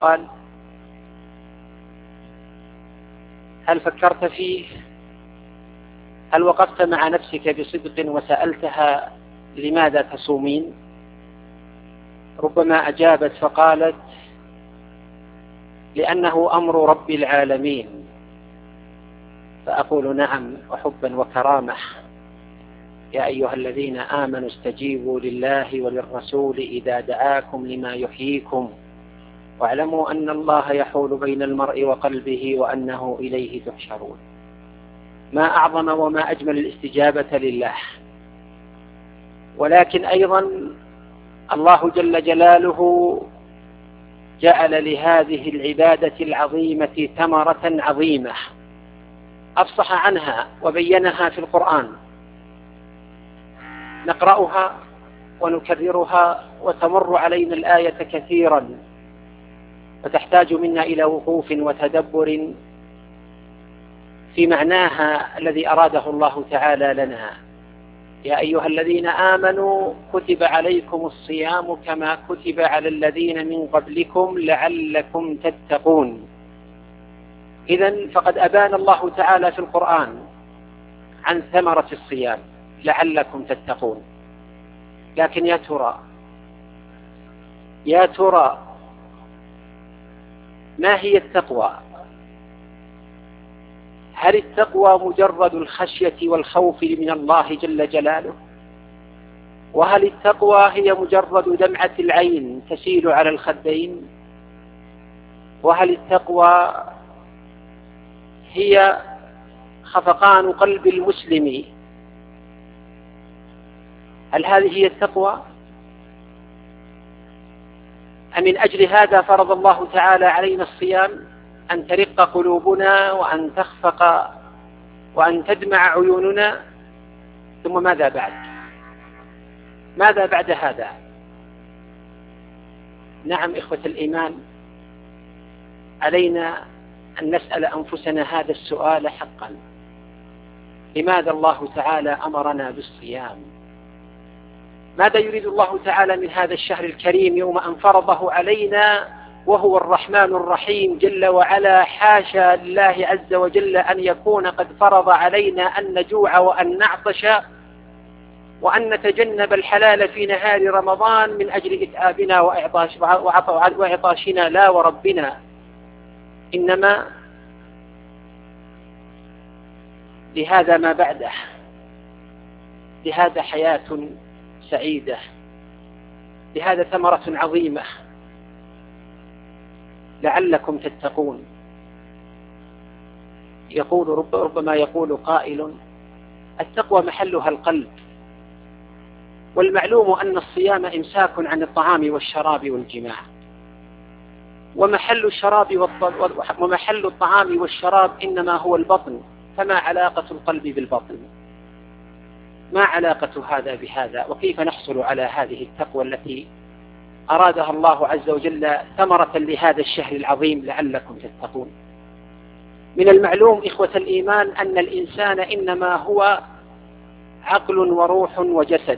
قال: هل فكرت فيه؟ هل وقفت مع نفسك بصدق وسألتها لماذا تصومين؟ ربما أجابت فقالت: لأنه أمر رب العالمين. فأقول: نعم، وحبا وكرامة. يا أيها الذين آمنوا استجيبوا لله وللرسول إذا دعاكم لما يحييكم واعلموا أن الله يحول بين المرء وقلبه وأنه إليه تحشرون. ما أعظم وما أجمل الاستجابة لله. ولكن أيضا الله جل جلاله جعل لهذه العبادة العظيمة ثمرة عظيمة أفصح عنها وبينها في القرآن. نقرأها ونكررها وتمر علينا الآية كثيرا وتحتاج منا إلى وقوف وتدبر في معناها الذي أراده الله تعالى لنا. يا أيها الذين آمنوا كتب عليكم الصيام كما كتب على الذين من قبلكم لعلكم تتقون. إذن فقد أبان الله تعالى في القرآن عن ثمرة الصيام لعلكم تتقون. لكن يا ترى ما هي التقوى؟ هل التقوى مجرد الخشية والخوف من الله جل جلاله؟ وهل التقوى هي مجرد دمعة العين تسيل على الخدين؟ وهل التقوى هي خفقان قلب المسلم؟ هل هذه هي التقوى؟ أم من أجل هذا فرض الله تعالى علينا الصيام، أن ترق قلوبنا وأن تخفق وأن تدمع عيوننا؟ ثم ماذا بعد؟ ماذا بعد هذا؟ نعم إخوة الإيمان، علينا أن نسأل أنفسنا هذا السؤال حقا: لماذا الله تعالى أمرنا بالصيام؟ ماذا يريد الله تعالى من هذا الشهر الكريم يوم أن فرضه علينا وهو الرحمن الرحيم جل وعلا؟ حاشا لله عز وجل أن يكون قد فرض علينا أن نجوع وأن نعطش وأن نتجنب الحلال في نهار رمضان من أجل إتعابنا وعطاشنا. لا وربنا، إنما لهذا ما بعده، لهذا حياة سعيدة، لهذا ثمرة عظيمة لعلكم تتقون. ربما يقول قائل: التقوى محلها القلب، والمعلوم أن الصيام إمساك عن الطعام والشراب والجماع، ومحل الطعام والشراب إنما هو البطن، فما علاقة القلب بالبطن؟ ما علاقة هذا بهذا؟ وكيف نحصل على هذه التقوى التي أرادها الله عز وجل ثمرة لهذا الشهر العظيم لعلكم تتقون؟ من المعلوم إخوة الإيمان أن الإنسان إنما هو عقل وروح وجسد،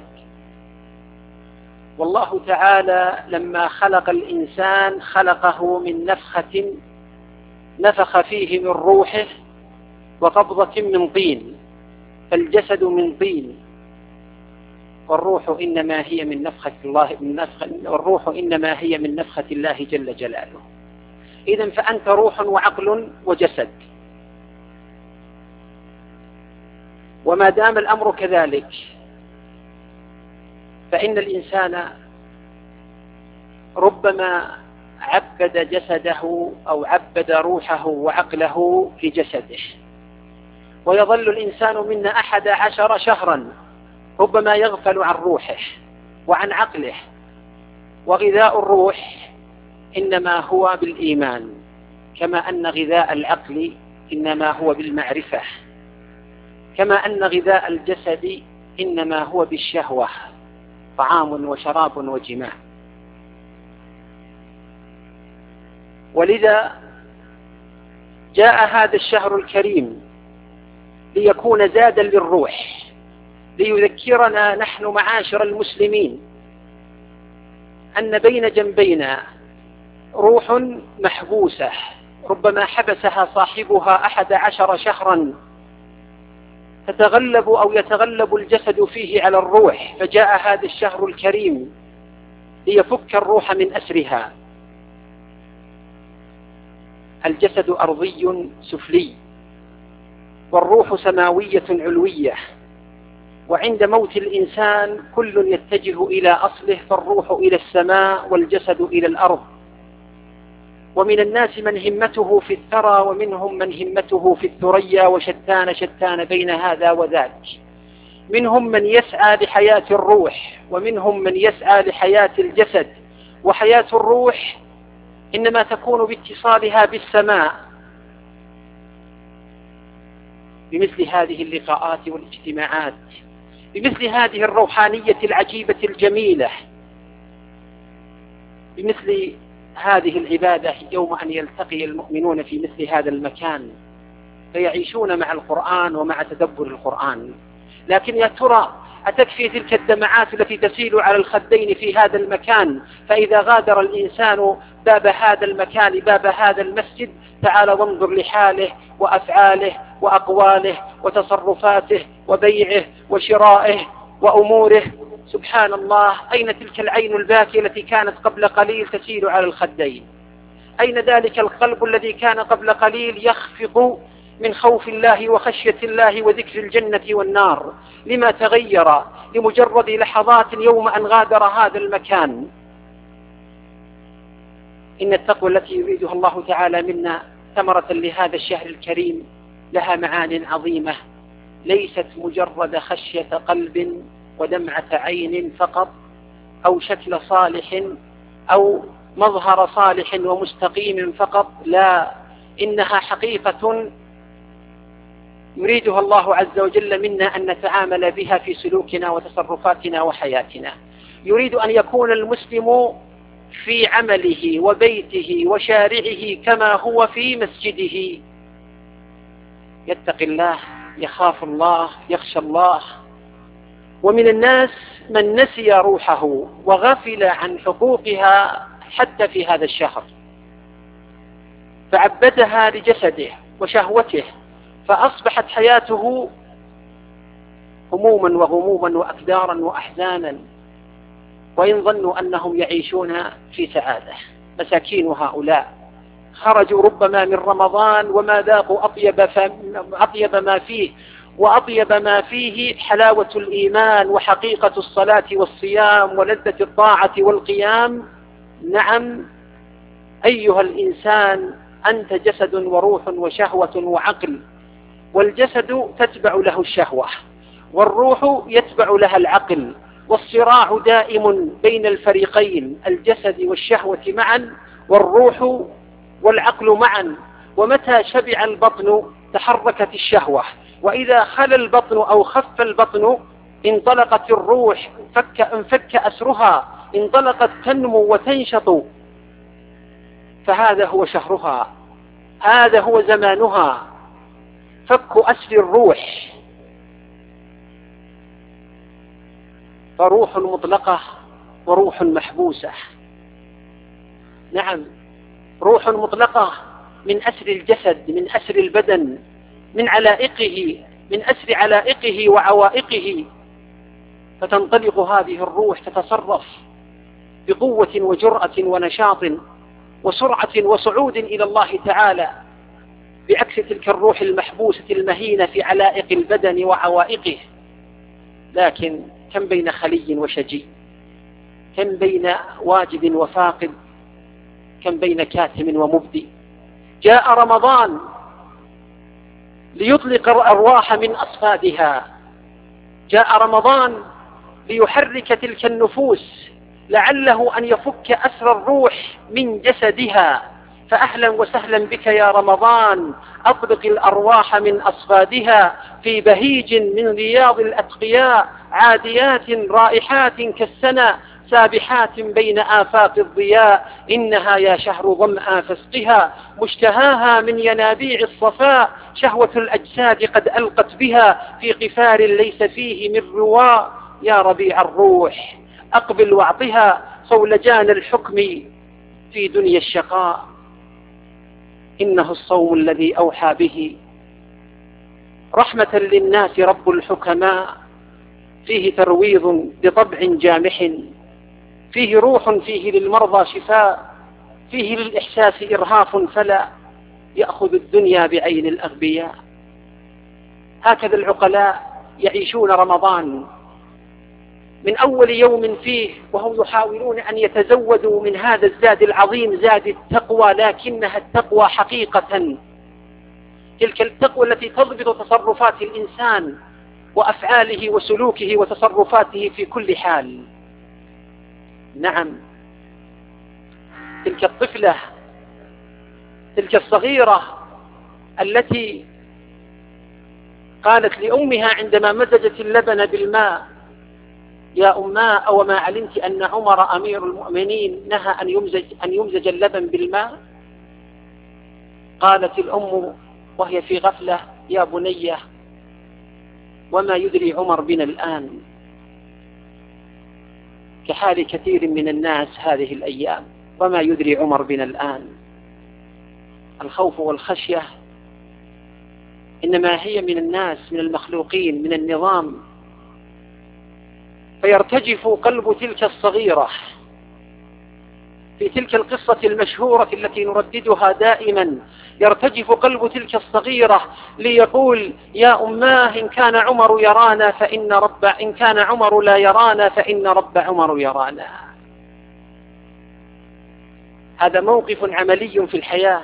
والله تعالى لما خلق الإنسان خلقه من نفخة نفخ فيه من روحه وقبضة من طين، فالجسد من طين، والروح إنما هي من نفخة الله جل جلاله. إذن فأنت روح وعقل وجسد، وما دام الأمر كذلك فإن الإنسان ربما عبد جسده أو عبد روحه وعقله لجسده، ويظل الإنسان منا 11 شهرا ربما يغفل عن روحه وعن عقله. وغذاء الروح إنما هو بالإيمان، كما أن غذاء العقل إنما هو بالمعرفة، كما أن غذاء الجسد إنما هو بالشهوة، طعام وشراب وجماع. ولذا جاء هذا الشهر الكريم ليكون زادا للروح، ليذكرنا نحن معاشر المسلمين أن بين جنبينا روح محبوسة ربما حبسها صاحبها 11 شهرا تتغلب أو يتغلب الجسد فيه على الروح، فجاء هذا الشهر الكريم ليفك الروح من أسرها. الجسد أرضي سفلي والروح سماوية علوية، وعند موت الإنسان كل يتجه إلى أصله، فالروح إلى السماء والجسد إلى الأرض. ومن الناس من همته في الثرى ومنهم من همته في الثريا، وشتان شتان بين هذا وذاك. منهم من يسعى لحياة الروح ومنهم من يسعى لحياة الجسد، وحياة الروح إنما تكون باتصالها بالسماء بمثل هذه اللقاءات والاجتماعات، بمثل هذه الروحانية العجيبة الجميلة، بمثل هذه العبادة يوم أن يلتقي المؤمنون في مثل هذا المكان فيعيشون مع القرآن ومع تدبر القرآن. لكن يا ترى أتكفي تلك الدمعات التي تسيل على الخدين في هذا المكان؟ فإذا غادر الإنسان باب هذا المكان، باب هذا المسجد، تعال وانظر لحاله وأفعاله وأقواله وتصرفاته وبيعه وشرائه وأموره. سبحان الله، أين تلك العين الباكية التي كانت قبل قليل تسيل على الخدين؟ أين ذلك القلب الذي كان قبل قليل يخفق من خوف الله وخشية الله وذكر الجنة والنار؟ لما تغير لمجرد لحظات يوم أن غادر هذا المكان؟ إن التقوى التي يريدها الله تعالى منا ثمرة لهذا الشهر الكريم لها معان عظيمة، ليست مجرد خشية قلب ودمعة عين فقط، أو شكل صالح أو مظهر صالح ومستقيم فقط، لا، إنها حقيقة يريدها الله عز وجل منا أن نتعامل بها في سلوكنا وتصرفاتنا وحياتنا. يريد أن يكون المسلم في عمله وبيته وشارعه كما هو في مسجده، يتقي الله، يخاف الله، يخشى الله. ومن الناس من نسي روحه وغفل عن حقوقها حتى في هذا الشهر، فعبدها لجسده وشهوته، فأصبحت حياته هموما وغموما وأكدارا وأحزانا، وإن ظنوا أنهم يعيشون في سعادة. مساكين هؤلاء خرجوا ربما من رمضان وما ذاقوا أطيب ما فيه، وأطيب ما فيه حلاوة الإيمان وحقيقة الصلاة والصيام ولذة الطاعة والقيام. نعم أيها الإنسان، أنت جسد وروح وشهوة وعقل، والجسد تتبع له الشهوة والروح يتبع لها العقل، والصراع دائم بين الفريقين، الجسد والشهوة معا والروح والعقل معا. ومتى شبع البطن تحركت الشهوة، وإذا خل البطن أو خف البطن انطلقت الروح، انفك أسرها، انطلقت تنمو وتنشط. فهذا هو شهرها، هذا هو زمانها، فك أسر الروح. فروح مطلقة وروح محبوسة. نعم، روح مطلقة من أسر الجسد، من أسر البدن، من علائقه، من أسر علائقه وعوائقه، فتنطلق هذه الروح تتصرف بقوة وجرأة ونشاط وسرعة وصعود إلى الله تعالى، بعكس تلك الروح المحبوسة المهينة في علائق البدن وعوائقه. لكن كم بين خلي وشجي، كم بين واجد وفاقد، كم بين كاتم ومبدي. جاء رمضان ليطلق الأرواح من أصفادها، جاء رمضان ليحرك تلك النفوس، لعله أن يفك أسر الروح من جسدها. فأهلا وسهلا بك يا رمضان، أطلق الأرواح من أصفادها في بهيج من رياض الأتقياء، عاديات رائحات كالسنة، سابحات بين آفاق الضياء. إنها يا شهر ظمأ فاسقها، مشتهاها من ينابيع الصفاء، شهوة الأجساد قد ألقت بها في قفار ليس فيه من رواء. يا ربيع الروح أقبل واعطها صولجان الحكم في دنيا الشقاء. إنه الصوم الذي أوحى به رحمة للناس رب الحكماء، فيه ترويض بطبع جامح، فيه روح، فيه للمرضى شفاء، فيه للإحساس إرهاف فلا يأخذ الدنيا بعين الأغبياء. هكذا العقلاء يعيشون رمضان من أول يوم فيه وهم يحاولون أن يتزودوا من هذا الزاد العظيم، زاد التقوى، لكنها التقوى حقيقة، تلك التقوى التي تضبط تصرفات الإنسان وأفعاله وسلوكه وتصرفاته في كل حال. نعم، تلك الطفلة، تلك الصغيرة التي قالت لأمها عندما مزجت اللبن بالماء: يا أماه، أو ما علمت أن عمر أمير المؤمنين نهى أن يمزج اللبن بالماء؟ قالت الأم وهي في غفلة: يا بنية، وما يدري عمر بنا الآن. كحال كثير من الناس هذه الأيام، وما يدري عمر بنا الآن. الخوف والخشية إنما هي من الناس، من المخلوقين، من النظام، فيرتجف قلب تلك الصغيرة. في تلك القصة المشهورة التي نرددها دائما، يرتجف قلب تلك الصغيرة ليقول: يا أماه، إن كان عمر يرانا إن كان عمر لا يرانا فإن رب عمر يرانا. هذا موقف عملي في الحياة،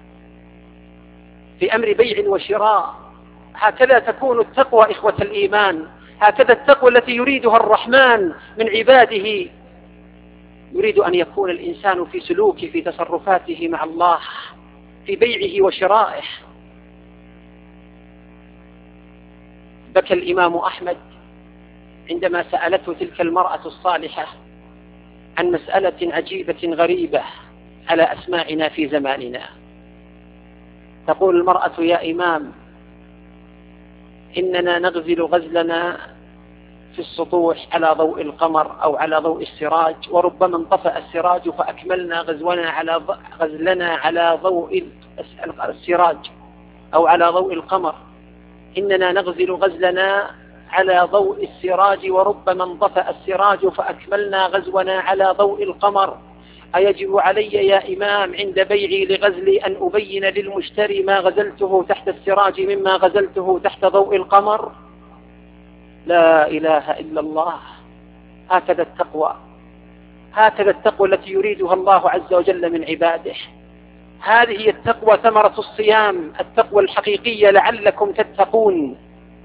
في أمر بيع وشراء. هكذا تكون التقوى إخوة الإيمان، هكذا التقوى التي يريدها الرحمن من عباده. يريد أن يكون الإنسان في سلوكه، في تصرفاته مع الله، في بيعه وشرائه. بكى الإمام أحمد عندما سألته تلك المرأة الصالحة عن مسألة عجيبة غريبة على أسماعنا في زماننا. تقول المرأة: يا إمام، إننا نغزل غزلنا في السطوح على ضوء القمر أو على ضوء السراج، وربما انطفأ السراج فأكملنا غزلنا على ضوء السراج أو على ضوء القمر. إننا نغزل غزلنا على ضوء السراج، وربما انطفأ السراج فأكملنا غزونا على ضوء القمر. أيجب علي يا إمام عند بيعي لغزلي أن أبين للمشتري ما غزلته تحت السراج مما غزلته تحت ضوء القمر؟ لا إله إلا الله. هكذا التقوى، هكذا التقوى التي يريدها الله عز وجل من عباده. هذه هي التقوى، ثمرة الصيام، التقوى الحقيقية، لعلكم تتقون.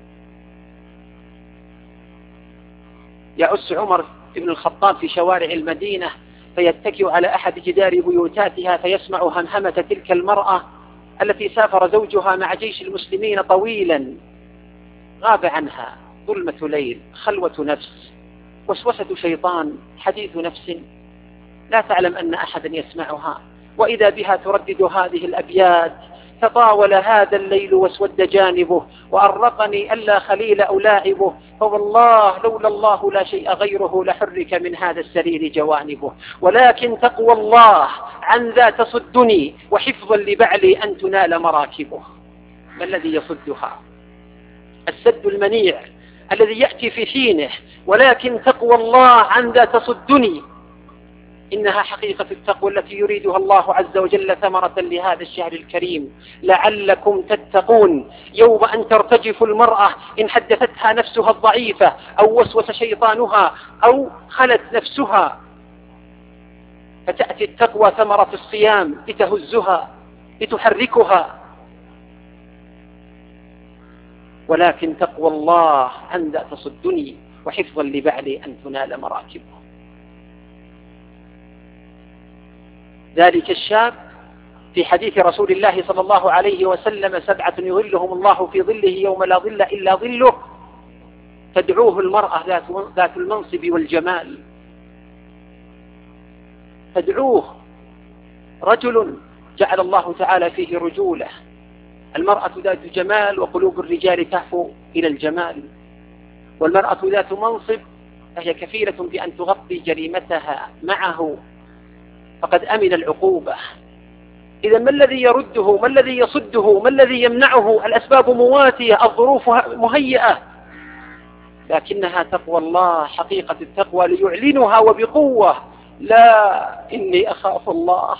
يعس عمر بن الخطاب في شوارع المدينة فيتكئ على أحد جدار بيوتاتها فيسمع همهمة تلك المرأة التي سافر زوجها مع جيش المسلمين طويلا، غاب عنها، ظلمة ليل، خلوة نفس، وسوسة شيطان، حديث نفس، لا تعلم أن أحدا يسمعها، وإذا بها تردد هذه الأبيات: تطاول هذا الليل واسود جانبه، وأرقني ألا خليل ألاعبه، فوالله لولا الله لا شيء غيره لحرك من هذا السرير جوانبه، ولكن تقوى الله عن ذا تصدني، وحفظا لبعلي أن تنال مراكبه. ما الذي يصدها؟ السد المنيع الذي يأتي في حينه، ولكن تقوى الله عن ذا تصدني. إنها حقيقة التقوى التي يريدها الله عز وجل، ثمرة لهذا الشهر الكريم، لعلكم تتقون. يوم أن ترتجف المرأة إن حدثتها نفسها الضعيفة، أو وسوس شيطانها، أو خلت نفسها، فتأتي التقوى ثمرة الصيام لتهزها، لتحركها. ولكن تقوى الله عن ذا تصدني، وحفظا لبعلي أن تنال مراكبه. ذلك الشاب في حديث رسول الله صلى الله عليه وسلم: 7 يظلهم الله في ظله يوم لا ظل إلا ظله. تدعوه المرأة ذات المنصب والجمال، تدعوه رجل جعل الله تعالى فيه رجولة. المرأة ذات جمال، وقلوب الرجال تهفو إلى الجمال، والمرأة ذات منصب فهي كفيلة بأن تغطي جريمتها معه فقد أمن العقوبة. إذا ما الذي يرده؟ ما الذي يصده؟ ما الذي يمنعه؟ الأسباب مواتية، الظروف مهيئة، لكنها تقوى الله، حقيقة التقوى ليعلنها وبقوة. لا، إني أخاف الله،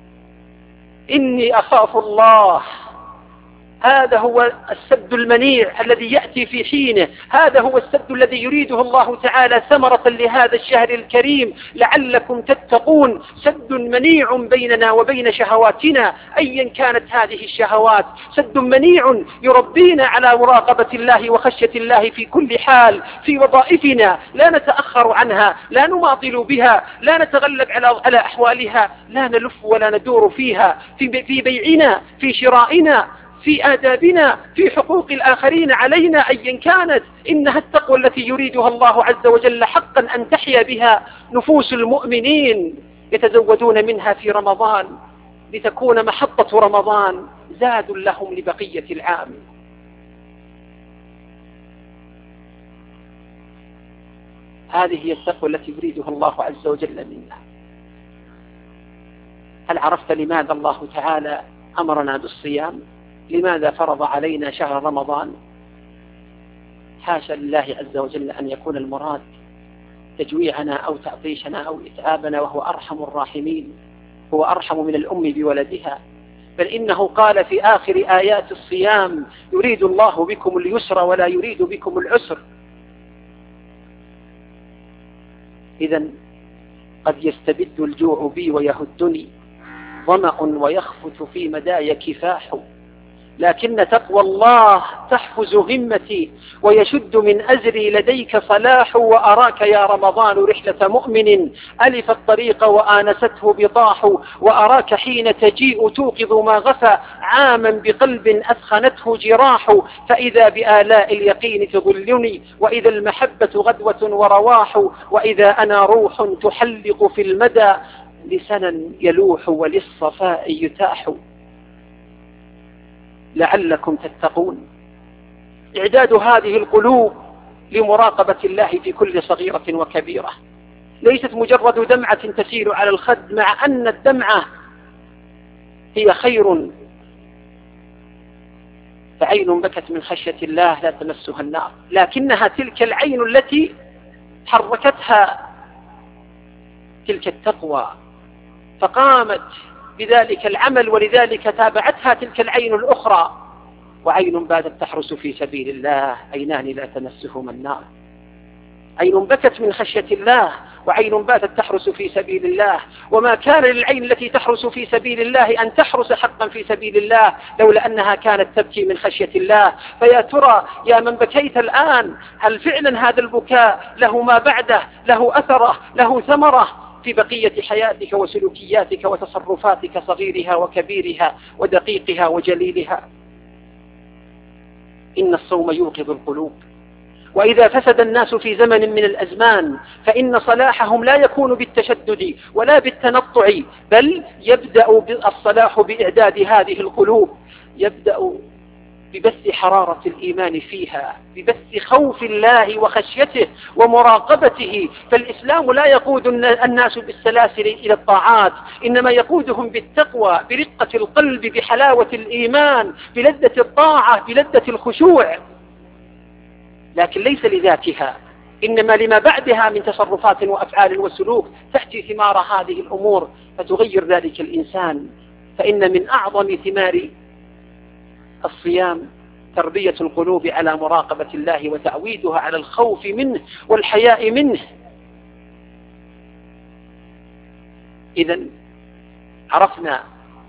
إني أخاف الله. هذا هو السد المنيع الذي يأتي في حينه، هذا هو السد الذي يريده الله تعالى ثمرة لهذا الشهر الكريم لعلكم تتقون. سد منيع بيننا وبين شهواتنا أيا كانت هذه الشهوات، سد منيع يربينا على مراقبة الله وخشية الله في كل حال، في وظائفنا لا نتأخر عنها، لا نماطل بها، لا نتغلب على أحوالها، لا نلف ولا ندور فيها، في بيعنا، في شرائنا، في آدابنا، في حقوق الآخرين علينا أيا كانت. إنها التقوى التي يريدها الله عز وجل حقا أن تحيا بها نفوس المؤمنين، يتزودون منها في رمضان لتكون محطة رمضان زاد لهم لبقية العام. هذه هي التقوى التي يريدها الله عز وجل منا. هل عرفت لماذا الله تعالى أمرنا بالصيام؟ لماذا فرض علينا شهر رمضان؟ حاشا لله عز وجل أن يكون المراد تجويعنا أو تعطيشنا أو إتعابنا، وهو أرحم الراحمين، هو أرحم من الأم بولدها. بل إنه قال في آخر آيات الصيام: يريد الله بكم اليسر ولا يريد بكم العسر. إذن قد يستبد الجوع بي ويهدني، ظمأ ويخفت في مداي كفاح، لكن تقوى الله تحفز همتي ويشد من أزري لديك صلاح. وأراك يا رمضان رحلة مؤمن ألف الطريق وآنسته بطاح، وأراك حين تجيء توقظ ما غفى عاما بقلب أثخنته جراح. فإذا بآلاء اليقين تظلني، وإذا المحبة غدوة ورواح، وإذا أنا روح تحلق في المدى لسنا يلوح وللصفاء يتاح. لعلكم تتقون. إعداد هذه القلوب لمراقبة الله في كل صغيرة وكبيرة ليست مجرد دمعة تسيل على الخد، مع أن الدمعة هي خير، فعين بكت من خشية الله لا تمسها النار، لكنها تلك العين التي حركتها تلك التقوى فقامت بذلك العمل، ولذلك تابعتها تلك العين الأخرى. وعين باتت تحرس في سبيل الله، عينان لا تمسهما النار. عين بكت من خشية الله، وعين باتت تحرس في سبيل الله. وما كان للعين التي تحرس في سبيل الله أن تحرس حقا في سبيل الله لولا أنها كانت تبكي من خشية الله. فيا ترى يا من بكيت الآن، هل فعلا هذا البكاء له ما بعده، له أثره، له ثمرة في بقية حياتك وسلوكياتك وتصرفاتك صغيرها وكبيرها ودقيقها وجليلها؟ إن الصوم يوقظ القلوب. وإذا فسد الناس في زمن من الأزمان فإن صلاحهم لا يكون بالتشدد ولا بالتنطع، بل يبدأ الصلاح بإعداد هذه القلوب، يبدأ ببث حرارة الإيمان فيها، ببث خوف الله وخشيته ومراقبته. فالإسلام لا يقود الناس بالسلاسل إلى الطاعات، إنما يقودهم بالتقوى، برقة القلب، بحلاوة الإيمان، بلذة الطاعة، بلذة الخشوع، لكن ليس لذاتها، إنما لما بعدها من تصرفات وأفعال وسلوك تأتي ثمار هذه الأمور فتغير ذلك الإنسان. فإن من أعظم ثمار الصيام تربية القلوب على مراقبة الله وتعويدها على الخوف منه والحياء منه. إذن عرفنا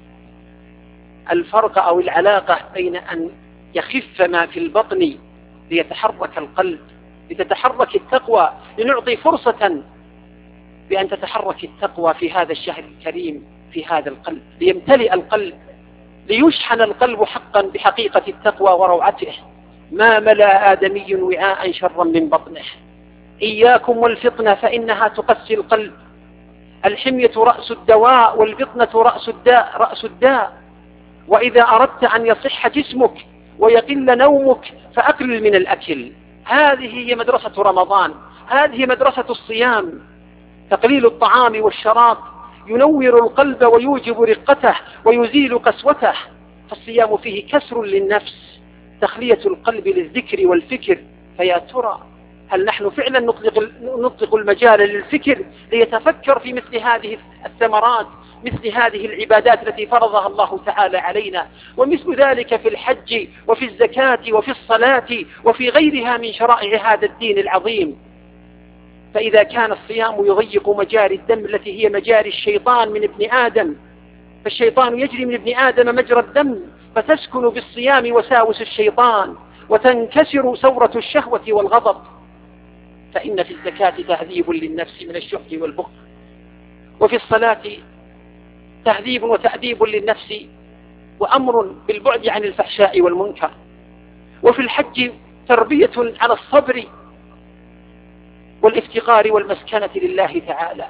الفرق أو العلاقة بين أن يخف ما في البطن ليتحرك القلب، لتتحرك التقوى، لنعطي فرصة بأن تتحرك التقوى في هذا الشهر الكريم في هذا القلب، ليمتلئ القلب، ليشحن القلب حقا بحقيقة التقوى وروعته. ما ملأ آدمي وعاء شرا من بطنه. إياكم والفطنة فإنها تقسي القلب. الحمية رأس الدواء والبطنة رأس الداء. وإذا أردت أن يصح جسمك ويقل نومك فأقلل من الأكل. هذه هي مدرسة رمضان، هذه مدرسة الصيام. تقليل الطعام والشراب ينور القلب ويوجب رقته ويزيل قسوته، فالصيام فيه كسر للنفس، تخلية القلب للذكر والفكر. فيا ترى هل نحن فعلا نطلق المجال للفكر ليتفكر في مثل هذه الثمرات، مثل هذه العبادات التي فرضها الله تعالى علينا، ومثل ذلك في الحج وفي الزكاة وفي الصلاة وفي غيرها من شرائع هذا الدين العظيم؟ فإذا كان الصيام يضيق مجاري الدم التي هي مجاري الشيطان من ابن آدم، فالشيطان يجري من ابن آدم مجرى الدم، فتسكن بالصيام وساوس الشيطان وتنكسر ثورة الشهوة والغضب. فإن في الزكاة تهذيب للنفس من الشح والبخل، وفي الصلاة تهذيب وتأديب للنفس وأمر بالبعد عن الفحشاء والمنكر، وفي الحج تربية على الصبر والافتقار والمسكنة لله تعالى.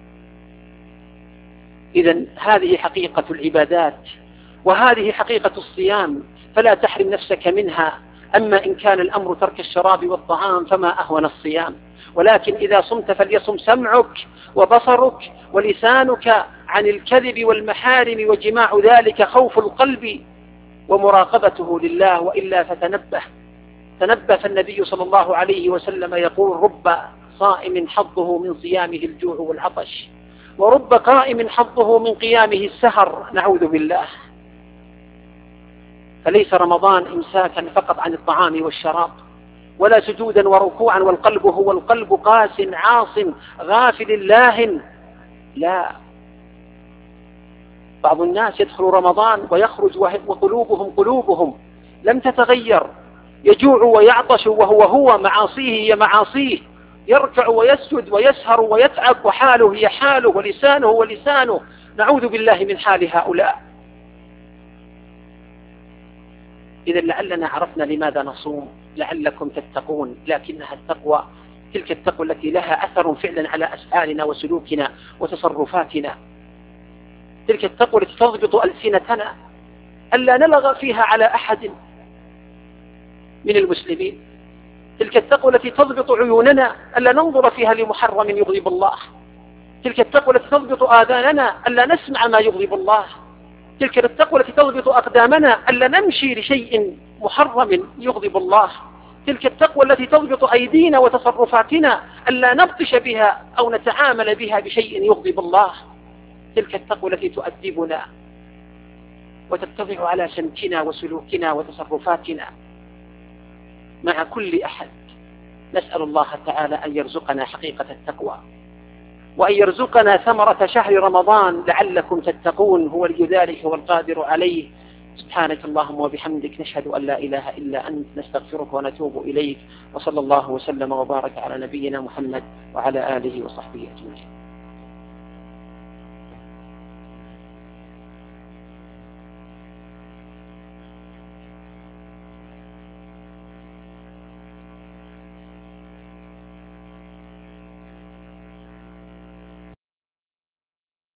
إذن هذه حقيقة العبادات، وهذه حقيقة الصيام، فلا تحرم نفسك منها. أما إن كان الأمر ترك الشراب والطعام فما أهون الصيام، ولكن إذا صمت فليصم سمعك وبصرك ولسانك عن الكذب والمحارم، وجماع ذلك خوف القلب ومراقبته لله، وإلا فتنبه. فالنبي صلى الله عليه وسلم يقول: رب صائم حظه من صيامه الجوع والعطش، ورب قائم حظه من قيامه السهر، نعوذ بالله. فليس رمضان إمساكا فقط عن الطعام والشراب، ولا سجودا وركوعا والقلب هو القلب قاس عاص غافل لاهٍ. لا، بعض الناس يدخل رمضان ويخرج وقلوبهم لم تتغير، يجوع ويعطش وهو معاصيه هي معاصيه، يركع ويسجد ويسهر ويتعب، وحاله هي حاله ولسانه هو لسانه، نعوذ بالله من حال هؤلاء. إذا لعلنا عرفنا لماذا نصوم، لعلكم تتقون، لكنها التقوى تلك التقوى التي لها أثر فعلا على أفعالنا وسلوكنا وتصرفاتنا، تلك التقوى التي تضبط ألسنتنا ألا نلغى فيها على أحد من المسلمين، تلك التقوى التي تضبط عيوننا ألا ننظر فيها لمحرم يغضب الله، تلك التقوى التي تضبط آذاننا ألا نسمع ما يغضب الله، تلك التقوى التي تضبط أقدامنا ألا نمشي لشيء محرم يغضب الله، تلك التقوى التي تضبط أيدينا وتصرفاتنا ألا نبطش بها أو نتعامل بها بشيء يغضب الله، تلك التقوى التي تؤدبنا وتتضع على سمتنا وسلوكنا وتصرفاتنا مع كل أحد. نسأل الله تعالى أن يرزقنا حقيقة التقوى، وأن يرزقنا ثمرة شهر رمضان لعلكم تتقون، هو ولي ذلك والقادر عليه. سبحانك اللهم وبحمدك، نشهد أن لا إله إلا أنت، نستغفرك ونتوب إليك، وصلى الله وسلم وبارك على نبينا محمد وعلى آله وصحبه أجمعين.